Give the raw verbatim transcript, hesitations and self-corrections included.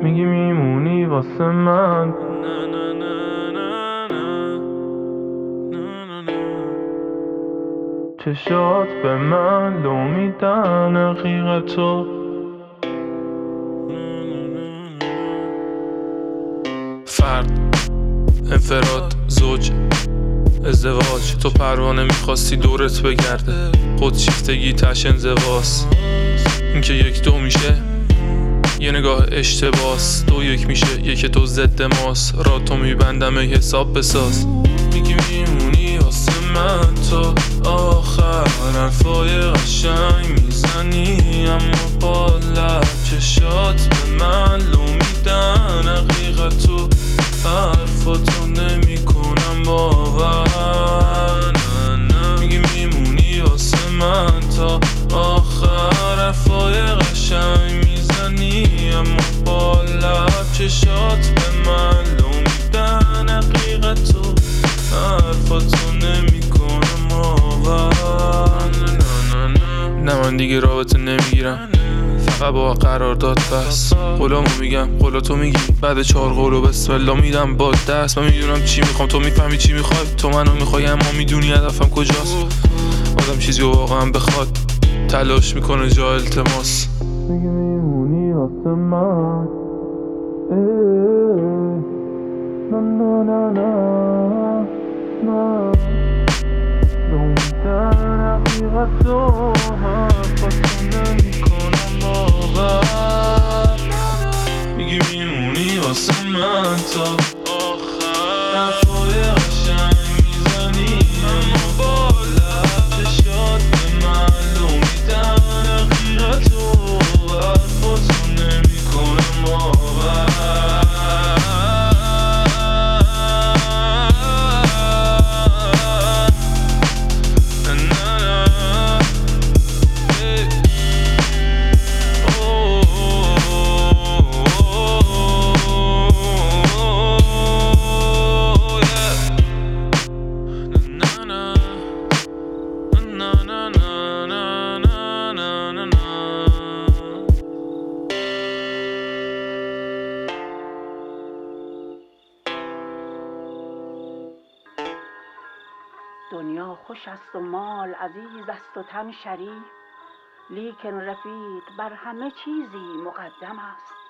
میگی میمونی واسه من. چشات به من لو میدن حقیقتو. فرد، انفراد، زوج، ازدواج. تو پروانه میخواستی دورت بگرده، خودشیفتگی تش انزواس. اینکه یک دو میشه یه نگاه اشتباس، دو یک میشه یک تو ضد ماست. را تو میبندم ای حساب بساز. میگی میمونی واسه من تا آخر، حرفای قشنگ میزنی اما با لب. چشات به من لو میدن حقیقتو، حرفاتو نمی کنم باور. میگی میمونی واسه من تا آخر، حرفای قشنگ میزنی اما با لب. چشات به من لو میدن حقیقتو، حرفاتو نمی کنم باور. نه من دیگه رابطه نمیگیرم، فقط با قرارداد بس. قولامو میگم قولاتو میگی، بعد چهار قولو بسم الله میدم با دست. من میدونم چی میخوام، تو میفهمی چی میخوای. تو منو میخوای اما میدونی هدفم کجاست. آدم چیزی واقعا بخواد تلاش میکنه جا التماس. میگی میمونی واسه من. نه نه نه نه نه لو میدن حقیقتو، حرفاتو نمی کنم باور. میگی میمونی واسه من تا آخر، حرفای قشنگ میزنی اما با لب. چشات به من لو میدن حقیقتو، حرفاتو نمی کنم باور. دنیا خوش است و مال عزیز است و تن شریف، لیکن رفیق بر همه چیزی مقدم است.